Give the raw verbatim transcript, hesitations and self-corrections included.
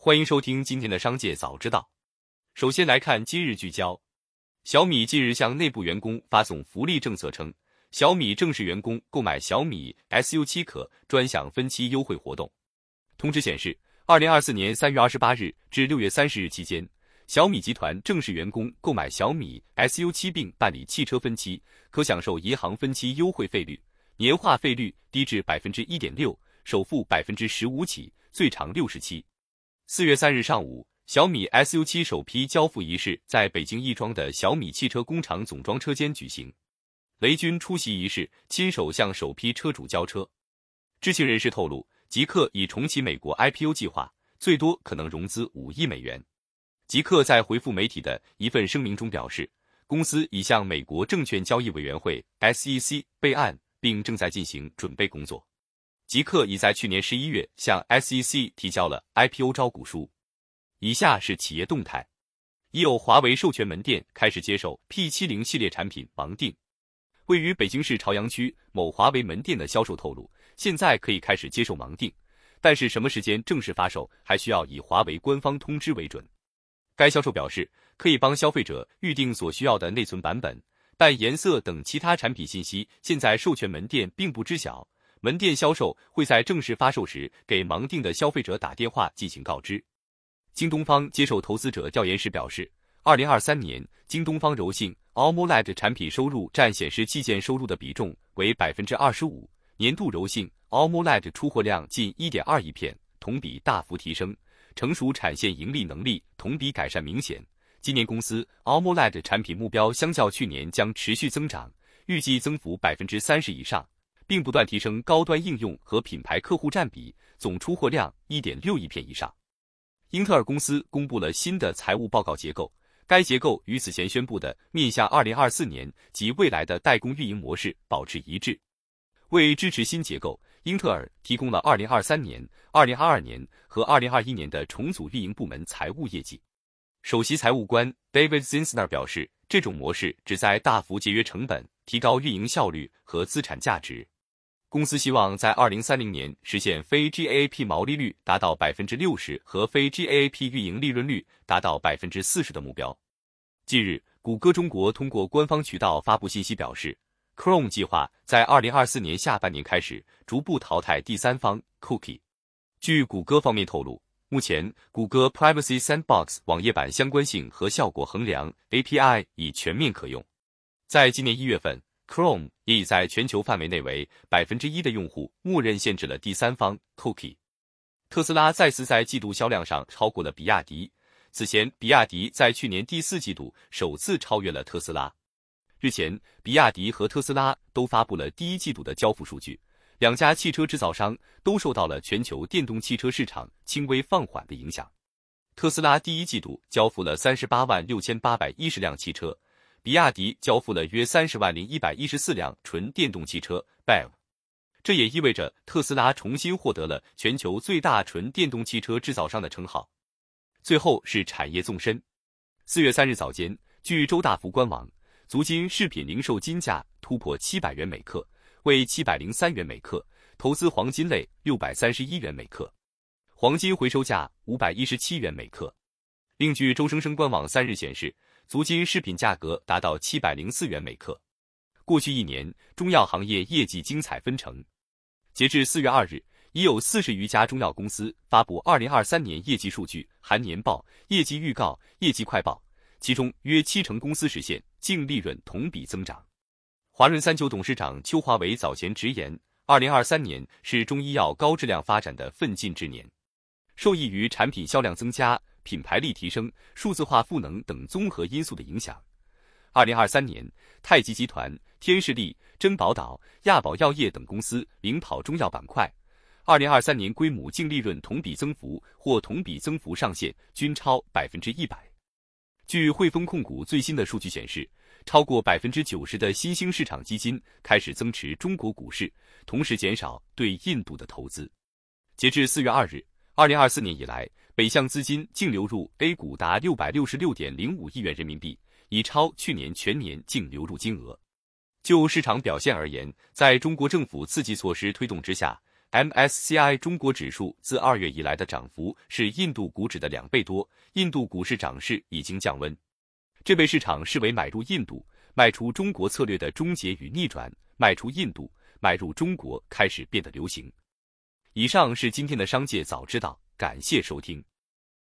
欢迎收听今天的商界早知道。首先来看今日聚焦，小米近日向内部员工发送福利政策称，小米正式员工购买小米 S U 七 可专享分期优惠活动。通知显示，二零二四年三月二十八日至六月三十日期间，小米集团正式员工购买小米 S U 七 并办理汽车分期，可享受银行分期优惠费率，年化费率低至 百分之一点六， 首付 百分之十五 起，最长六十期。四月三日上午，小米 S U 七 首批交付仪式在北京亦庄的小米汽车工厂总装车间举行。雷军出席仪式，亲手向首批车主交车。知情人士透露，极客已重启美国 I P O 计划，最多可能融资五亿美元。极客在回复媒体的一份声明中表示，公司已向美国证券交易委员会 S E C 备案，并正在进行准备工作。极客已在去年十一月向 S E C 提交了 I P O 招股书。以下是企业动态，已有华为授权门店开始接受 P 七十 系列产品盲定。位于北京市朝阳区某华为门店的销售透露，现在可以开始接受盲定，但是什么时间正式发售还需要以华为官方通知为准。该销售表示，可以帮消费者预定所需要的内存版本，但颜色等其他产品信息现在授权门店并不知晓，门店销售会在正式发售时给盲定的消费者打电话进行告知。京东方接受投资者调研时表示，二零二三年京东方柔性 A M O L E D 产品收入占显示器件收入的比重为 百分之二十五， 年度柔性 A M O L E D 出货量近 一点二亿片，同比大幅提升，成熟产线盈利能力同比改善明显。今年公司 A M O L E D 产品目标相较去年将持续增长，预计增幅 百分之三十 以上，并不断提升高端应用和品牌客户占比，总出货量 一点六亿片以上。英特尔公司公布了新的财务报告结构，该结构与此前宣布的面向二零二四年及未来的代工运营模式保持一致。为支持新结构，英特尔提供了二零二三年、二零二二年和二零二一年的重组运营部门财务业绩。首席财务官 David Zinsner 表示，这种模式旨在大幅节约成本，提高运营效率和资产价值。公司希望在二零三零年实现非 G A A P 毛利率达到 百分之六十 和非 G A A P 运营利润率达到 百分之四十 的目标。近日，谷歌中国通过官方渠道发布信息表示， Chrome 计划在二零二四年下半年开始逐步淘汰第三方 cookie。 据谷歌方面透露，目前谷歌 Privacy Sandbox 网页版相关性和效果衡量 A P I 已全面可用。在今年一月份，Chrome 也已在全球范围内为 百分之一 的用户默认限制了第三方 cookie。 特斯拉再次在季度销量上超过了比亚迪，此前比亚迪在去年第四季度首次超越了特斯拉。日前，比亚迪和特斯拉都发布了第一季度的交付数据，两家汽车制造商都受到了全球电动汽车市场轻微放缓的影响。特斯拉第一季度交付了三十八万六千八百一十辆汽车，比亚迪交付了约三十万零一百一十四辆纯电动汽车 B E V， 这也意味着特斯拉重新获得了全球最大纯电动汽车制造商的称号。最后是产业纵深。四月三日早间，据周大福官网，足金饰品零售金价突破七百元每克，为七百零三元每克，投资黄金类六百三十一元每克，黄金回收价五百一十七元每克。另据周生生官网三日显示，足金饰品价格达到七百零四元每克。过去一年，中药行业业绩精彩纷呈。截至四月二日，已有四十余家中药公司发布二零二三年业绩数据，含年报、业绩预告、业绩快报，其中约七成公司实现净利润同比增长。华润三九董事长邱华为早前直言，二零二三年是中医药高质量发展的奋进之年，受益于产品销量增加、品牌力提升、数字化赋能等综合因素的影响。二零二三年，太极集团、天士力、珍宝岛、亚宝药业等公司领跑中药板块。二零二三年归母净利润同比增幅或同比增幅上限均超 百分之百。据汇丰控股最新的数据显示，超过 百分之九十 的新兴市场基金开始增持中国股市，同时减少对印度的投资。截至四月二日，二零二四年以来，北向资金净流入 A 股达 六百六十六点零五亿元人民币，已超去年全年净流入金额。就市场表现而言，在中国政府刺激措施推动之下， M S C I 中国指数自二月以来的涨幅是印度股指的两倍多，印度股市涨势已经降温。这被市场视为买入印度、卖出中国策略的终结与逆转，卖出印度、买入中国开始变得流行。以上是今天的商界早知道，感谢收听。